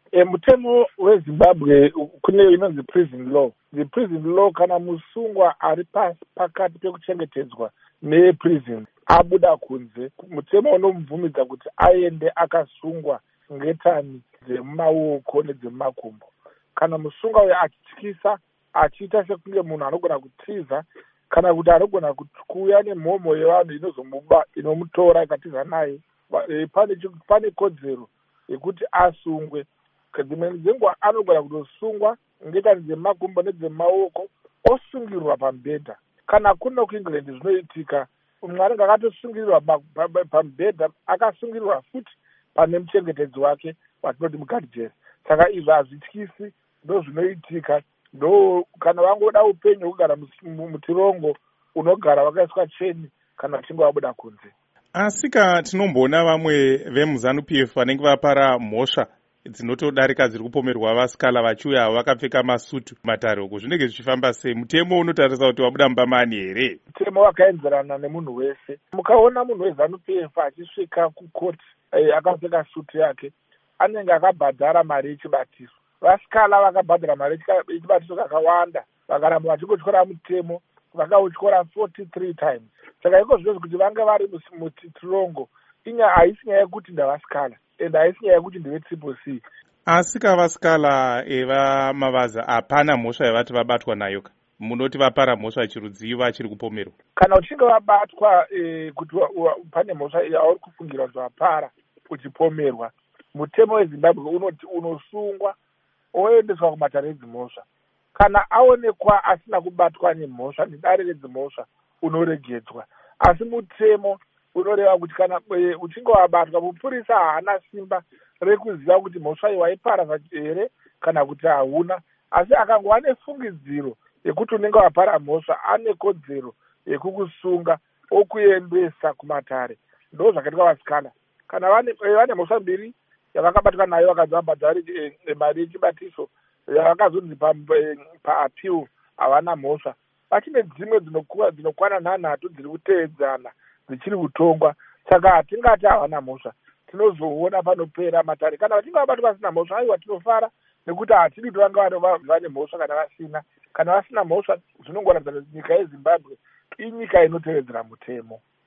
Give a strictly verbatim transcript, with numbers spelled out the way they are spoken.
E, mutemo weZimbabwe kune inonzi prison law. The prison law kana musungwa ari pasi pakati pekuchengetedzwa neprison abuda kunze, mutemo unomubvumidza kuti aende akasungwa ngetani dzemumaoko nedzemumakumbo. Kana musungwa uyo achityisa, achiita sekunge munhu anogona kutiza kana kuti anogona kuuya nemhomho yevanhu inozomuba inomutora ikatiza naye, pane pane kodzero yekuti asungwe. Dzimweni dzenguva anogona kutosungwa ngetani dzemakumbo nedzemaoko osungirwa pamubhedha. Kana kuno kuEngland zvinoitika, umwe anenge akatosungirirwa pamubhedha akasungirirwa futi pane muchengetedzi wake watinoti mugadhijeri. Saka izvi hazvityisi, ndo zvinoitika. Ndo kana vangoda upenyu hwekugara mutirongo unogara wakaiswa cheni kana uchinge wabuda kunze. Asika tinomboona vamwe vemuZANU-P F vanenge vapara mhosva dzinotodarika dziri kupomerwa vasikala vachiuya vakapfeka masutu matare uko, zvinenge zvichifamba sei? Mutemo unotarisa kuti wabuda mubamani here? Mutemo wakaenzerana nemunhu wese. Mukaona munhu weZANU-P F achisvika kukoti akapfeka sutu yake, anenge akabhadhara mari yechibatiso. Vasikala vakabhadhara mari yechibatiso kakawanda, vakaramba vachingotyora mutemo, vakautyora forty-three times. Saka iko zvinozi kuti vange vari mutirongo, inya haisi nyaya yekuti ndavasikala ende haisi nyaya yekuti ndeve triple C. Asika vasikala eva mavaza hapana mhosva yavati vabatwa nayo ka? Munoti vapara mhosva chirudzi vachiri kupomerwa? Kana uchinge vabatwa e, kuti pane mhosva yauri kufungira kuti vapara uchipomerwa, mutemo weZimbabwe unoti unosungwa oendeswa kumatare edzimhosva. Kana aonekwa asina kubatwa nemhosva nedare redzimhosva unoregedzwa. Asi mutemo unoreva kuti kana e, uchinge wabatwa, mupurisa haana simba rekuziva kuti mhosva iyi waipara here kana kuti hauna. Asi akangova nefungidziro yekuti unenge wapara mhosva, ane kodzero yekukusunga okuendesa kumatare. Ndo zvakaitwa vasikana. Kana vane vane mhosva mbiri yavakabatwa nayo vakadzabhadhari e, mari yechibatiso yavakazonzi paappeal havana mhosva, vachine dzimwe dzinokwana nhanhatu dziri kuteedzana dzichiri kutongwa. Saka hatingati havana mhosva, tinozoona panopera matare. Kana vachinge vabatwa vasina mhosva, aiwa tinofara, nekuti hatidi kuti vange vane mhosva kana vasina. Kana vasina mhosva zvinongoratidza kuti nyika yeZimbabwe inyika inotevedzera mutemo.